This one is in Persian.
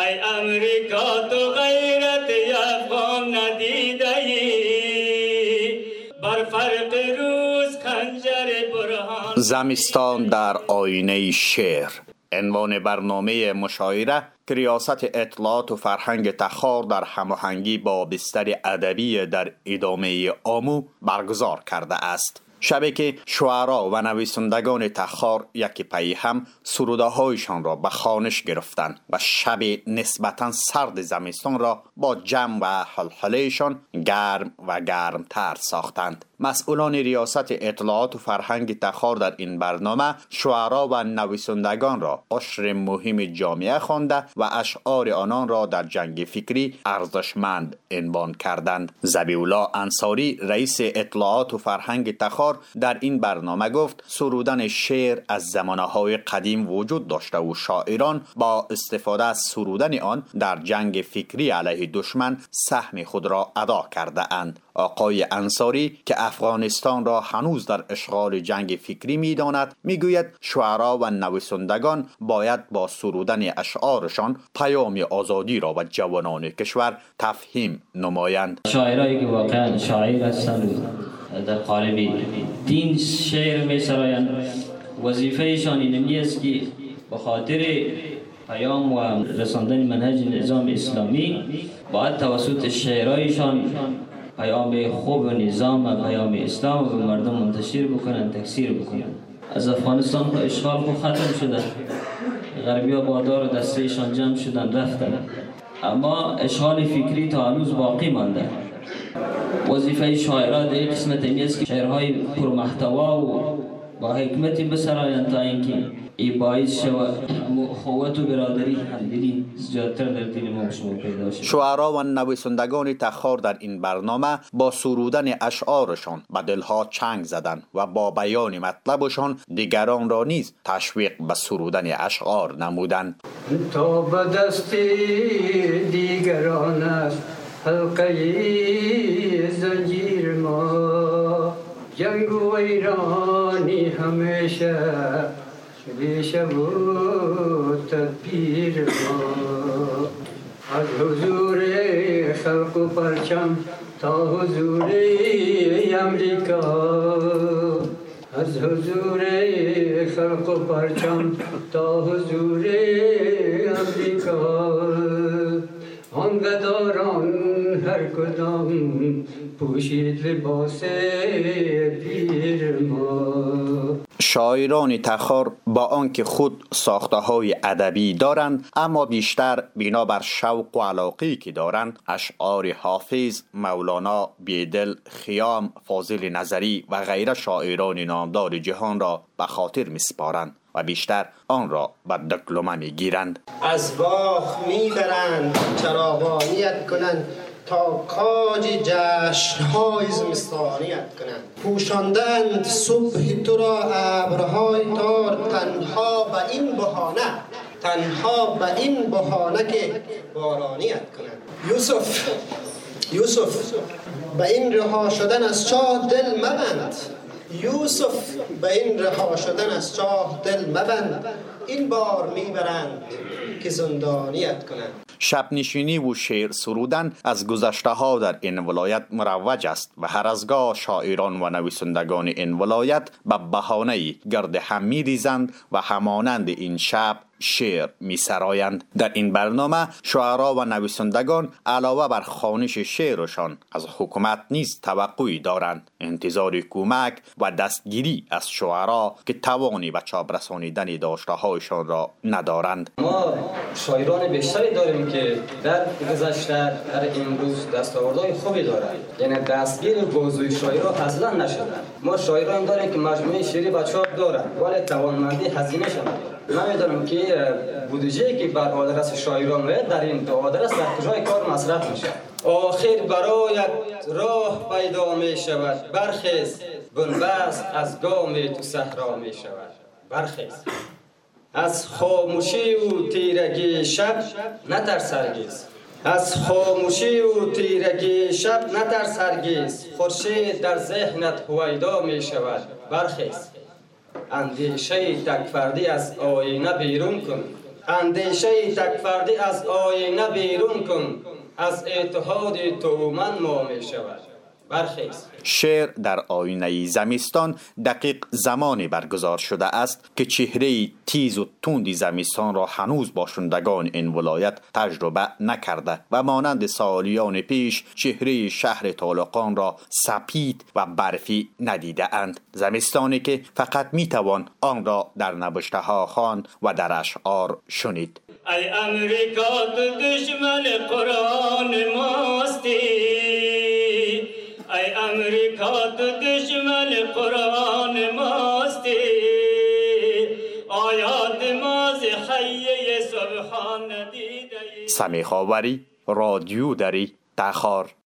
ای امریکا تو غیرت افغان ندیده ای، بر فرق روز خنجر برهان. زمستان در آینه شعر عنوان برنامه مشاعره که ریاست اطلاعات و فرهنگ تخار در هماهنگی با بستر ادبی در ادامه آمو برگزار کرده است. شبی که شعرا و نویسندگان تخار یکی پی هم سروده هایشان را به خوانش گرفتند و شب نسبتا سرد زمستان را با جم و حلحلهشان گرم و گرمتر ساختند. مسئولان ریاست اطلاعات و فرهنگ تخار در این برنامه شعرا و نویسندگان را عشر مهم جامعه خوانده و اشعار آنان را در جنگ فکری ارزشمند عنوان کردند. ذبیح‌الله انصاری رئیس اطلاعات و فرهنگ تخار در این برنامه گفت سرودن شعر از زمانه‌های قدیم وجود داشته و شاعران با استفاده از سرودن آن در جنگ فکری علیه دشمن سهم خود را ادا کرده اند. آقای انصاری که افغانستان را هنوز در اشغال جنگ فکری می‌داند میگوید شعرا و نویسندگان باید با سرودن اشعارشان پیام آزادی را و جوانان کشور تفهیم نمایند. شاعرایی که واقعا شاعر هستند در قالب دین شعر می‌سرایند، وظیفه‌شان این است که به خاطر پیام و رساندن منهج نظام اسلامی باید توسط شعرهایشان پیام خوب و نظام و پیام اسلام به مردم منتشر بکنن، تکثیر بکنن. از افغانستان اشغال خود ختم شده، غربی ها با دار و دستهشان جمع شدن رفتن، اما اشغال فکری تا هنوز باقی مانده. وظیفه شاعران در یک قسمت این است که شعرهای پرمحتوا و با حکمتی بسرایند تا اینکه ای باعث شود اخوت و برادری همدلی زیادتر در دل ما شما پیدا شود. شعرا و نویسندگان تخار در این برنامه با سرودن اشعارشان به دلها چنگ زدند و با بیان مطلبشان دیگران را نیز تشویق به سرودن اشعار نمودند. تا به دست دیگران است حلقه زنجیر ما، جنگ و ویرانی همیشه ریشه و تدبیر ما. از حضور خلق و پرچم تا حضور امریکا، از حضور خلق و پرچم تا حضور امریکا، آن گداران هر کدام پوشید لباس پیر ما. شاعران تخار با آنکه خود ساخته‌های ادبی دارند اما بیشتر بنا بر شوق و علاقه‌ای که دارند اشعار حافظ، مولانا، بیدل، خیام، فاضل نظری و غیره شاعران نامدار جهان را به خاطر می‌سپارند و بیشتر آن را به دکلمه می‌گیرند. از باغ می‌برند چراغانیت کنند تا کاج جشن‌های زمستانیت کنند. پوشاندند صبح تو را ابرهای تار، تنها به این بهانه که بارانیت کنند. یوسف به این رها شدن از چاه دل مبند، یوسف به این رها شدن از چاه دل مبند، این بار میبرند که زندانیت کنند. شب نشینی و شعر سرودن از گذشته ها در این ولایت مروج است و هر از گاه شاعران و نویسندگان این ولایت به بهانه گرد هم می‌ریزند و همانند این شب شعر می‌سرایند. در این برنامه شعرا و نویسندگان علاوه بر خوانش شعرشان از حکومت نیز توقعی دارند. انتظار کمک و دستگیری از شعرا که توانی به چاپ رسانیدن داشته‌هایشان را ندارند. ما شاعران بیشتری داریم که در گذشته در امروز دستاوردهای خوبی دارند، یعنی دستگیر بازوی شاعرها اصلا نشدند. ما شاعران داریم که مجموعه شعری به چاپ دارند ولی توانمندی هزینه‌شان ندارند. من می‌دانم که بودجه‌ای که بر آدرس شاعران میاد در این دو آدرس در کجای کار مصرف میشه. آخر برایت راه پیدا می شود، برخیز بنبست از گام تو صحرا می شود. برخیز از خاموشی و تیرگی شب نترس هرگز، از خاموشی و تیرگی شب نترس هرگز، خورشید در ذهنت هویدا می شود. برخیز اندیشه تکفردی از آینه بیرون کن، اندیشه تکفردی از آینه بیرون کن، از اتحاد تو من ما می شود. برخیز. شعر در آینه زمستان دقیق زمانی برگزار شده است که چهره تیز و تند زمستان را هنوز باشندگان این ولایت تجربه نکرده و مانند سالیان پیش چهره شهر طالقان را سپید و برفی ندیده اند. زمستانی که فقط میتوان آن را در نوشته ها خواند و در اشعار شنید. ای امریکا تو دشمن قرآن ماستی، ای امریکا تو دشمن قرآن ماستی، آیات ماز حیه سبحان ندیده. سمیخ آوری، رادیو دری، تخار.